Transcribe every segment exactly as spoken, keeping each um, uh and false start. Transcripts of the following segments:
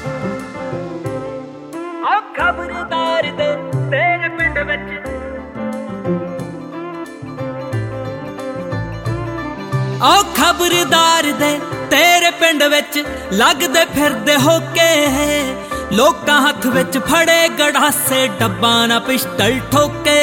ਆ ਖਬਰਦਾਰ ਦੇ ਤੇਰੇ ਪਿੰਡ ਵਿੱਚ ਆ ਖਬਰਦਾਰ ਦੇ ਤੇਰੇ ਪਿੰਡ ਵਿੱਚ ਲੱਗਦੇ ਫਿਰਦੇ ਹੋਕੇ ਲੋਕਾਂ ਹੱਥ ਵਿੱਚ ਫੜੇ ਗੜਾਸੇ ਡੱਬਾਂ ਨਾ ਪਿਸਟਲ ਠੋਕੇ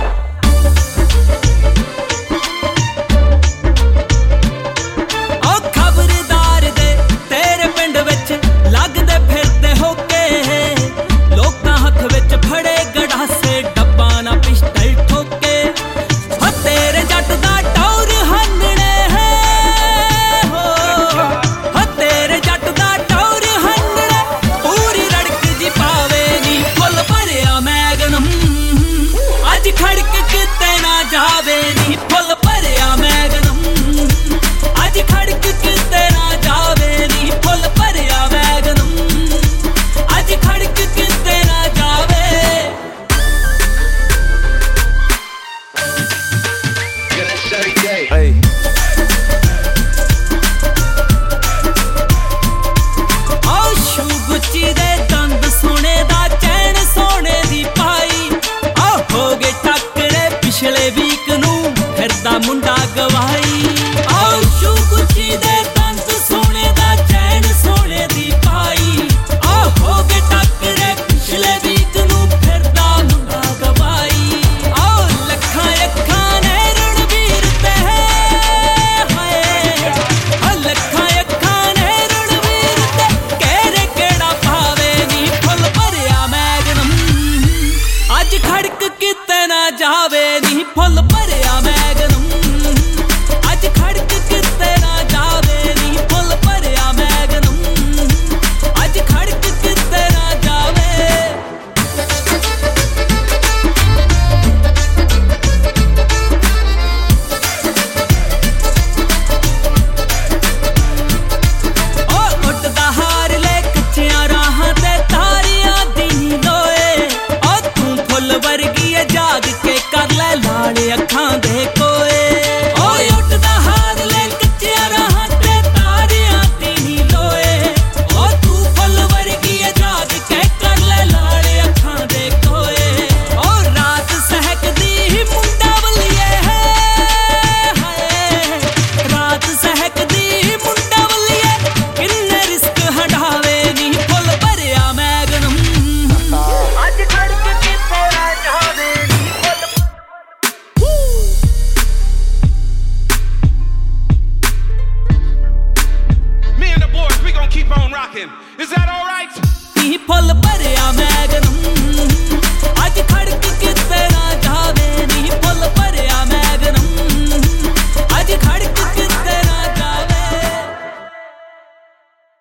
ਮੁੰਡਾ ਗਵਾਈ ਆਓ ਸ਼ੂ ਗੁੱਚੀ ਦੇ ਦੰਦ ਸੋਨੇ ਦਾ ਚੈਨ ਸੋਨੇ ਦੀ ਪਾਈ ਆ ਹੋ ਗਏ ਟੱਕਰੇ ਪਿਛਲੇ ਵੀਕ ਨੂੰ ਫਿਰਦਾ ਮੁੰਡਾ ਗਵਾਈ ਆਓ ਲੱਖਾਂ ਅੱਖਾਂ ਨੇ ਰਣਵੀਰ ਤੇ ਹਾਏ ਆ ਲੱਖਾਂ ਅੱਖਾਂ ਨੇ ਰਣਵੀਰ ਤੇ ਕਹਿਰੇ ਕਿਹੜਾ ਭਾਵੇ ਨੀ ਫੁੱਲ ਭਰਿਆ ਮੈਗਨਮ ਅੱਜ ਖੜਕ ਕਿਤੇ ਨਾ ਜਾਵੇ ਨੀ ਫੁੱਲ ਭਰਿਆ ਮੈਗਨਮ ਅੱਖਾਂ ਦੇ ਕੋਏ ਓਏ ਉੱਠਦਾ ਹਾਰ ਲੈ ਕੱਚਿਆਂ ਰਾਹਾਂ ਤੇ ਤਾਰਿਆਂ ਦੀ ਨੀ ਲੋਏ ਓ ਤੂੰ ਫੁੱਲ ਵਰਗੀ ਜਾਗ ਕੇ ਕਰ ਲੈ ਲਾਲੇ ਅੱਖਾਂ ਦੇ ਕੋਏ ਓ ਰਾਤ ਸਹਿਕਦੀ ਮੁੰਡਾ ਵੱਲੀਏ ਹਾਏ ਰਾਤ ਸਹਿਕਦੀ ਮੁੰਡਾ ਵੱਲੀਏ ਕਿੰਨੇ ਰਿਸਕ ਹਟਾਵੇ ਨੀ ਫੁੱਲ ਭਰਿਆ ਮੈਗਨਮ ਅੱਜ ਖੜਕ ਕੇ ਤੇਰਾ ਜਾਵੇ ਨੀ ਫੁੱਲ Me and the boys, we gonna keep on rocking. Is that all right?